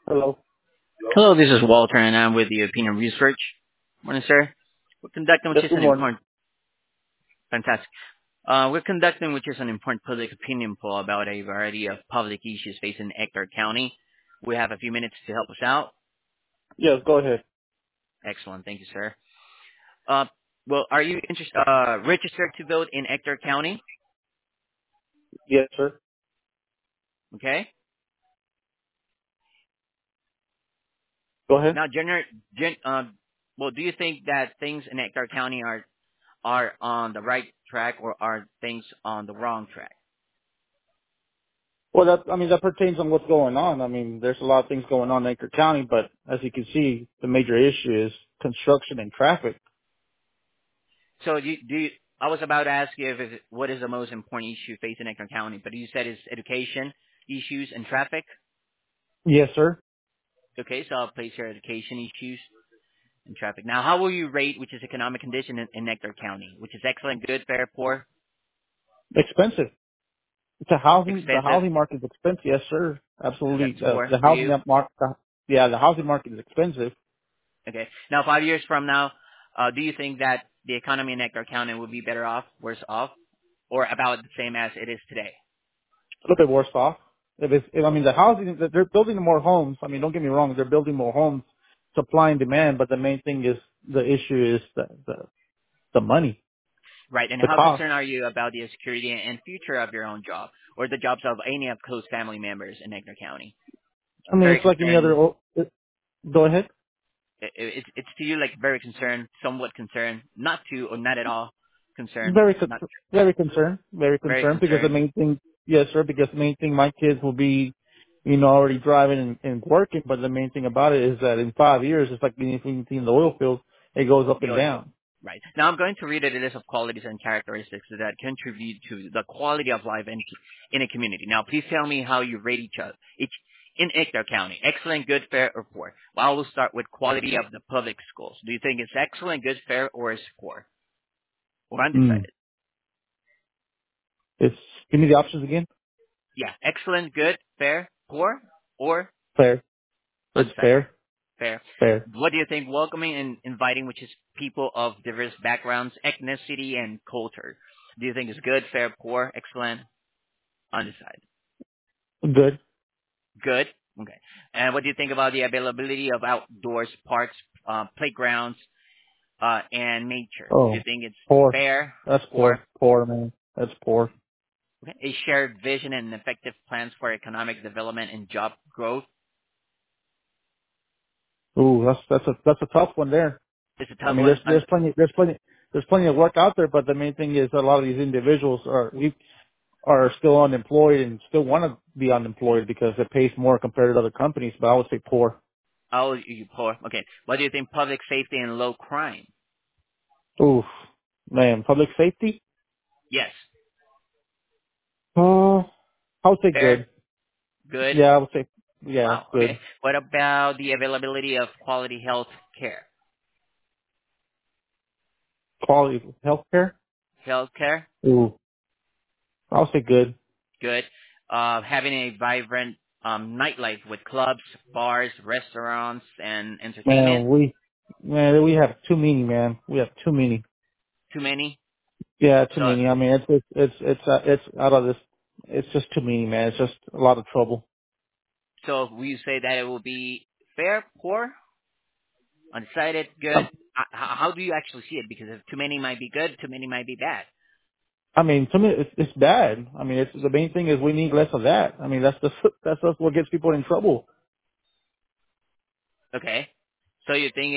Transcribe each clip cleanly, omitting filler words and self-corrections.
Hello. Hello, this is Walter, and I'm with the Opinion Research. Morning, sir. We're conducting, which Yes, is good an morning. important, fantastic. We're conducting, which is an important public opinion poll about a variety of public issues facing Ector County. We have a few minutes to help us out. Yes, go ahead. Excellent, thank you, sir. Uh, are you registered to vote in Ector County? Yes, sir. Okay. Go ahead. Now, gen, do you think that things in Ector County are on the right track, or are things on the wrong track? Well, that pertains on what's going on. I mean, there's a lot of things going on in Anchor County, but as you can see, the major issue is construction and traffic. So I was about to ask you what is the most important issue facing Ector County, but you said it's education issues and traffic. Yes, sir. Okay, so I'll place your education issues and traffic. Now, how will you rate which is economic condition in Ector County, which is excellent, good, fair, poor, Expensive. The expensive? housing market is expensive. Yes, sir. So that's Absolutely. poor The for housing you. market, yeah, the housing market is expensive. Okay. Now, 5 years from now, do you think that the economy in Ector County will be better off, worse off, or about the same as it is today? A little bit worse off. I mean, the housing, they're building more homes. I mean, don't get me wrong, they're building more homes, supply and demand, but the main thing is, the issue is the money, Right. And the how cost. concerned are you about the security and future of your own job or the jobs of any of close family members in Ector County? I mean, Very it's like any other. concerned. Go ahead. It's to you like very concerned, somewhat concerned, not to or not at all concerned, Very, not very concerned. Very very concerned because the concerned. main thing, yes, sir. Because the main thing, my kids will be, already driving and working. But the main thing about it is that in 5 years, it's like anything in the oil field, it goes up The and oil field. down. Right. Now I'm going to read a list of qualities and characteristics that contribute to the quality of life in a community. Now please tell me how you rate each other. Each in Ector County. Excellent, good, fair, or poor. Well, I will start with quality of the public schools. Do you think it's excellent, good, fair, or is poor? Or Mm. undecided? It's Give me the options again. Yeah. Excellent, good, fair, poor, or Fair. It's undecided? fair. Fair. Fair. What do you think welcoming and inviting, which is people of diverse backgrounds, ethnicity, and culture? Do you think it's good, fair, poor, excellent, undecided? Good. Good. Okay. And what do you think about the availability of outdoors parks, playgrounds, and nature? Do you Oh, think it's poor. fair, That's poor? poor. Poor, man. That's poor. Okay. A shared vision and effective plans for economic development and job growth. Ooh, that's a tough one there. It's a I tough mean, one. there's plenty of work out there, but the main thing is a lot of these individuals are still unemployed and still want to be unemployed because it pays more compared to other companies. But I would say poor. Oh, you poor. Okay. What do you think public safety and low crime? Oof, man, public safety. Yes. Uh, I would say Fair, good. good. Yeah, I would say yeah, Wow. Okay. good. What about the availability of quality health care? Quality healthcare. Health care, Ooh, I would say good. good. Having a vibrant nightlife with clubs, bars, restaurants, and entertainment. Man, we have too many, man. We have too many. Too many. Yeah, too So, many. I mean, it's out of this. It's just too many, man. It's just a lot of trouble. so we say that it will be fair, poor, undecided, good. How do you actually see it? Because if too many might be good, too many might be bad. I mean, to me, it's bad. I mean, it's the main thing is we need less of that. I mean, that's what gets people in trouble. Okay. So you think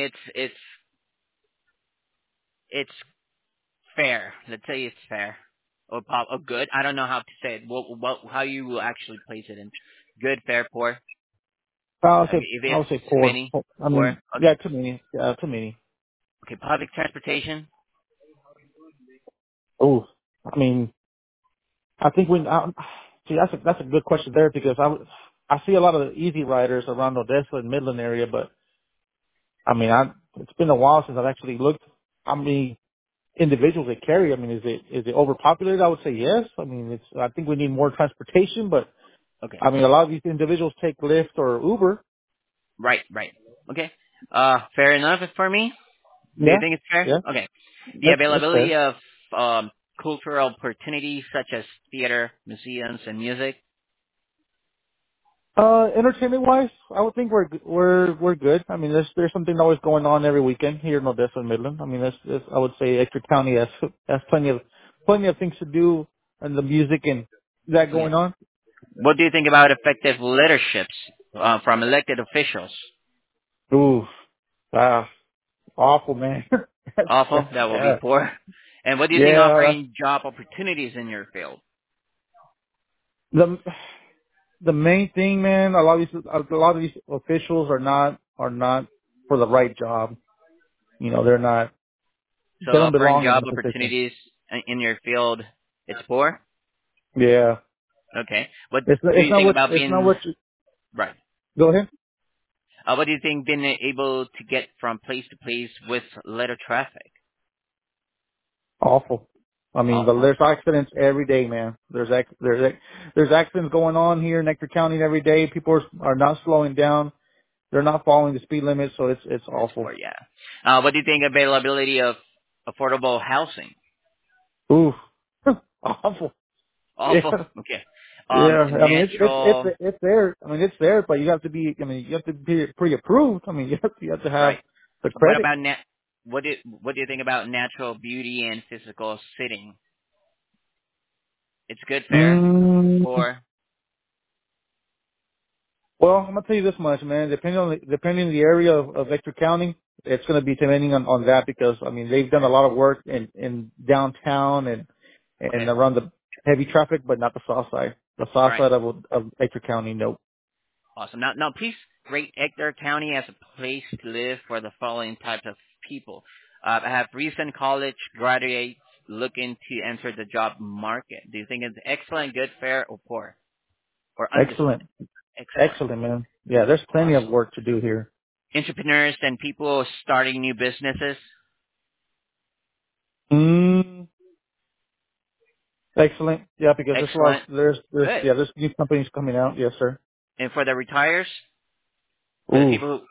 it's fair. Let's say it's fair or good. I don't know how to say it. How you will actually place it in good, fair, poor. I If would it's say too poor. many, I poor. mean, Okay. yeah, too many. Yeah, too many. Okay. Public transportation. Oh, I mean, I think see that's a good question there because I see a lot of the easy riders around Odessa and Midland area, but I mean, it's been a while since I've actually looked how many individuals they carry. I mean, is it overpopulated? I would say yes. I mean, I think we need more transportation, but Okay. I mean, a lot of these individuals take Lyft or Uber. Right, right. Okay. Fair enough for me. Do you Yeah, think it's fair? yeah, Okay. The that's availability fair. of um, cultural opportunities such as theater, museums, and music. Entertainment wise, I would think we're good. I mean, there's something always going on every weekend here in Odessa and Midland. I mean, there's I would say Ector County has plenty of things to do and the music and that Okay. going on. What do you think about effective leaderships from elected officials? Ooh, ah, awful man. Awful. That will be Yeah, poor. And what do you think yeah. offering job opportunities in your field? The the main thing, man. A lot of these officials are not for the right job. You know, they're not. So They don't offering belong in job the position. opportunities in your field, it's poor. Yeah, Okay. What do it's you not think what about it's not being what you right? go ahead. What do you think being able to get from place to place with little traffic? Awful. I mean, Awful. there's accidents every day, man. There's accidents going on here in Nectar County every day. People are not slowing down. They're not following the speed limit, so it's It's awful. poor, yeah. What do you think availability of affordable housing? Ooh, awful. Yeah, Awful. Okay. yeah. I mean, Natural. it's there. I mean, it's there, but you have to be. I mean, you have to be pre-approved. I mean, you have to have Right. the What credit. about what do you think about natural beauty and physical sitting? It's good, fair, Mm, poor. well, I'm gonna tell you this much, man. Depending on the area of Vector County, it's gonna be depending on that because I mean they've done Okay. a lot of work in downtown and Okay. around the heavy traffic, but not the south side. The All south right. side of Vector County, no. Awesome. Now, please rate Ector County as a place to live for the following types of people. I have recent college graduates looking to enter the job market. Do you think it's excellent, good, fair, or poor, or undecided? Excellent, Excellent. excellent, man. Yeah, there's plenty of Awesome. work to do here. Entrepreneurs and people starting new businesses. Mm, excellent. Yeah, because Excellent. there's Good. yeah there's new companies coming out. Yes, sir. And for the retires, for the Ooh, people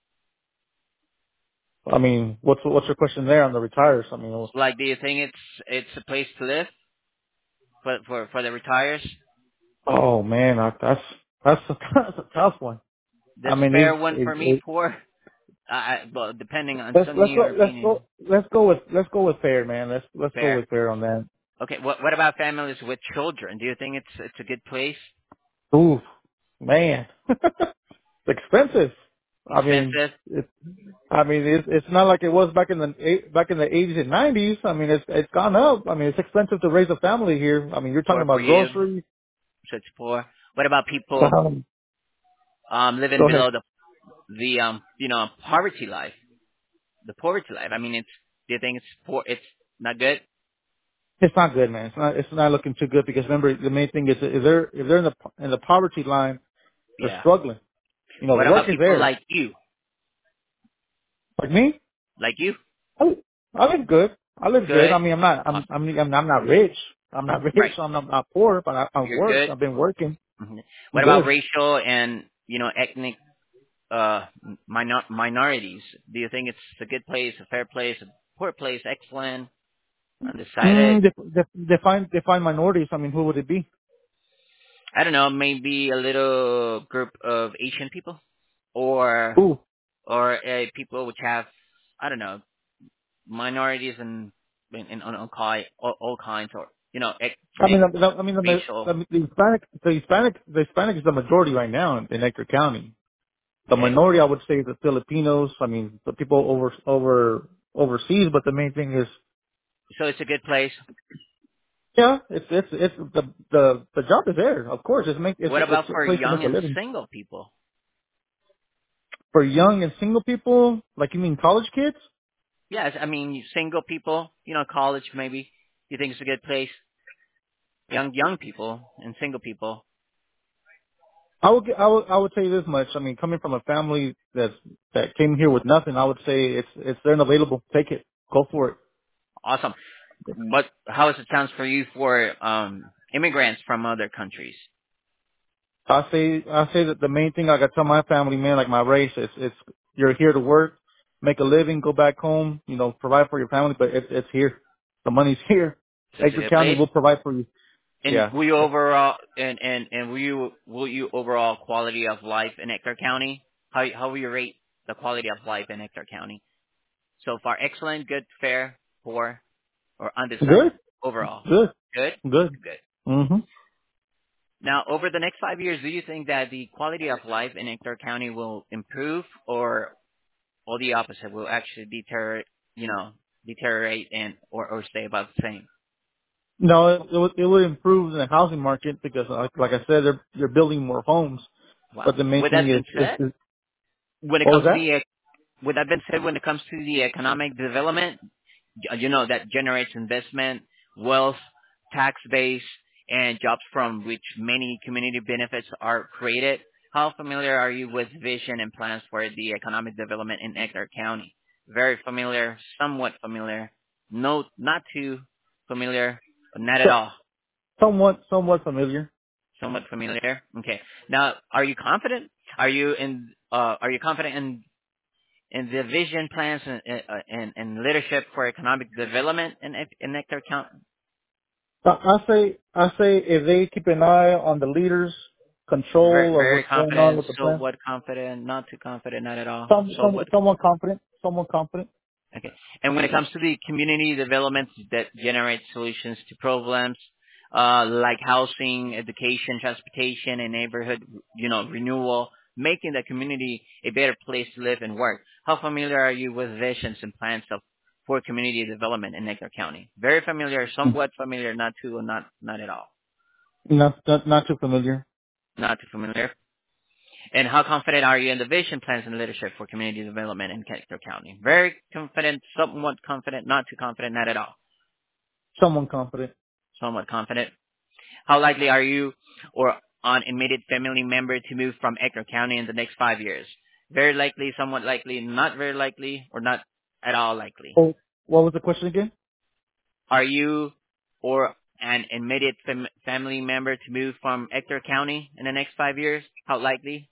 I mean, what's your question there on the retires? I mean, who like, do you think it's a place to live for the retires? oh man, that's a, that's a tough one. I This mean, fair one for me, poor. Well, depending on let's some of let's your go let's opinion, go let's go with fair, man. Let's go fair. with fair on that. Okay, what about families with children? Do you think it's a good place? Ooh, man, it's expensive. I mean, Expensive? it's not like it was back in the 80s and 90s. I mean, it's gone up. I mean, it's expensive to raise a family here. I mean, you're talking Poor for about you, groceries. so it's poor. What about people living Go ahead. below the poverty life? The poverty life. I mean, it's. Do you think it's poor? It's not good. It's not good, man. It's not looking too good because remember the main thing is if they're in the poverty line, they're Yeah. struggling. You know, the What work about is people there. like you? Like me, Like you? I, I live good. I live good. Good. I mean, I'm not. Awesome. I'm not rich. I'm not rich. Right. So I'm not poor. But I've You're worked. good. I've been working. Mhm. I'm What about good. racial and ethnic minorities? Do you think it's a good place, a fair place, a poor place, excellent, undecided? Define minorities. I mean, who would it be? I don't know, maybe a little group of Asian people, or Who? people which have, I don't know, minorities in all kinds, or I mean, ethnic, racial. the Hispanic is the majority right now in Ector County. The Okay, minority, I would say, the Filipinos. I mean, the people overseas. But the main thing is, so it's a good place. yeah, it's the job is there. Of course, What it's about a for place to young make a and living. single people? For young and single people, like you mean college kids? Yes, I mean single people, college maybe. You think it's a good place? Young people and single people. I would tell you this much. I mean, coming from a family that came here with nothing, I would say it's there and available. Take it, go for it. Awesome. How does it sound for you for immigrants from other countries? I say that the main thing, like I tell my family, man, like my race, it's you're here to work, make a living, go back home, provide for your family, but it's here. The money's here. So it's a Edgar good County place. will provide for you. And Yeah. will you overall and will you overall quality of life in Ector County? How will you rate the quality of life in Ector County so far? Excellent, good, fair, poor, or undecided Good. overall? Good. Good, Good. good. Mhm. Now, over the next 5 years, do you think that the quality of life in Ector County will improve, or the opposite will actually deteriorate or stay about the same? No, it would improve the housing market because, like I said, they're building more homes. But Wow. the main With thing that is, being said, when it what was comes to that? the with that being said, when it comes to the economic development, that generates investment, wealth, tax base, and jobs from which many community benefits are created. How familiar are you with vision and plans for the economic development in Ector County? Very familiar, somewhat familiar, no, not too familiar, not at So, all. somewhat familiar. Somewhat familiar. Okay. Now, are you confident? Are you confident in the vision plans and leadership for economic development in Nectar County? I say if they keep an eye on the leaders, Very, control of very what's going on confident, with the plan. somewhat confident, not too confident, not at all. Somewhat. Someone confident. Someone confident. Okay. And when it comes to the community development that generates solutions to problems, like housing, education, transportation, and neighborhood, renewal, making the community a better place to live and work. How familiar are you with visions and plans for community development in Nectar County? Very familiar, somewhat familiar, not too, or not at all. Not too familiar. Not too familiar. And how confident are you in the vision plans and leadership for community development in Nectar County? Very confident, somewhat confident, not too confident, not at all. Someone confident. Somewhat confident. How likely are you or an immediate family member to move from Ector County in the next 5 years? Very likely, somewhat likely, not very likely, or not at all likely. Oh, what was the question again? Are you or an immediate family member to move from Ector County in the next 5 years? How likely?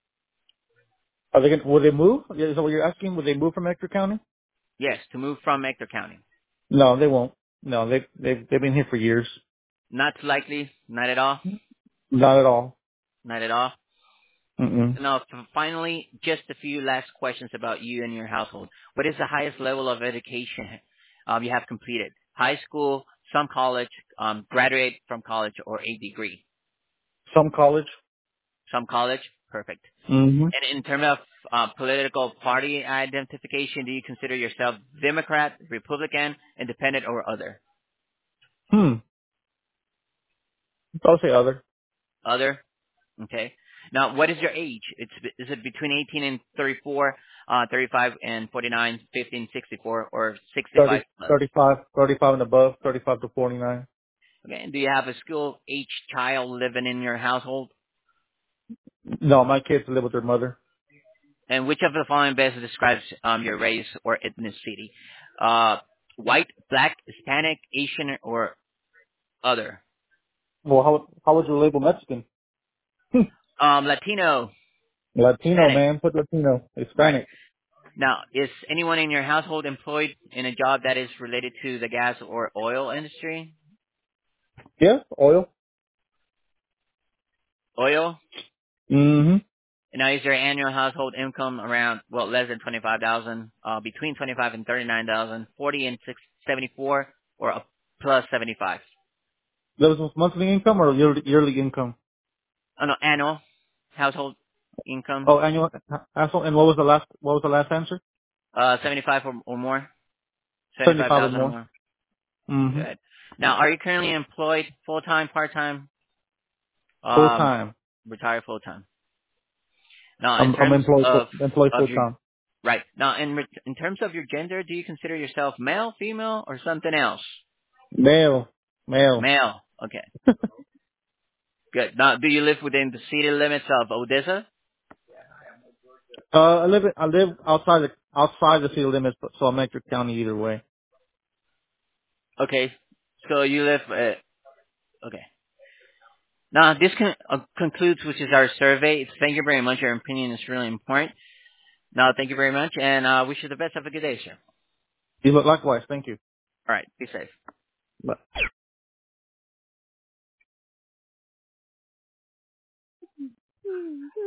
Will they move? Is that what you're asking? Will they move from Ector County? Yes, to move from Ector County. No, they won't. No, they've been here for years. Not likely, not at all, Not at all. not at all. Mm-mm. Now, finally, just a few last questions about you and your household. What is the highest level of education you have completed? High school, some college, graduate from college, or a degree? Some college. Some college? Perfect. Mm-hmm. And in terms of political party identification, do you consider yourself Democrat, Republican, Independent, or other? I'll say other. Other? Okay. Now, what is your age? Is it between 18 and 34, 35 and 49, 15, 64, or 65 30, plus? 35 and above, 35 to 49. Okay. And do you have a school age child living in your household? No, my kids live with their mother. And which of the following best describes your race or ethnicity? Uh, white, black, Hispanic, Asian, or other? Well, how would you label Mexican? Latino, Latino, Hispanic. man. Put Latino. Right. Hispanic. Now, is anyone in your household employed in a job that is related to the gas or oil industry? Yeah, oil. Oil? Mm-hmm. Now, is your annual household income around, less than 25,000, between 25 and 39,000, 40 and 74, or a plus 75? That was monthly income or yearly income? Oh, no, annual household income, Oh, annual. Asshole. And what was the last answer? 75 or more, 75 or 75,000 or more. more. Mm-hmm. Good. Now, are you currently employed full-time, part-time, Full time. retired full-time? Now, in I'm terms employed of full your time. right now, in terms of your gender, do you consider yourself male, female, or something else? Male. Male. Male. Okay. Good. Now, do you live within the city limits of Odessa? I live outside the city limits, so I'm Ector County either way. Okay. So you live, okay. Now, this concludes, which is our survey. Thank you very much. Your opinion is really important. Now, thank you very much, and wish you the best. Have a good day, sir. You look likewise. Thank you. All right. Be safe. Bye.